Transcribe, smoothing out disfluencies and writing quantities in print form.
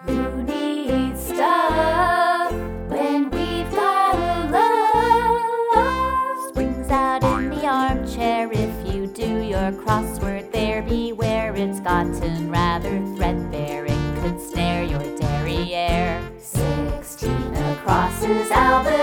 Who needs stuff when we've got love? Springs out in the armchair if you do your crossword there. Beware, it's gotten rather threadbare. It could snare your derriere. 16 across is Albert.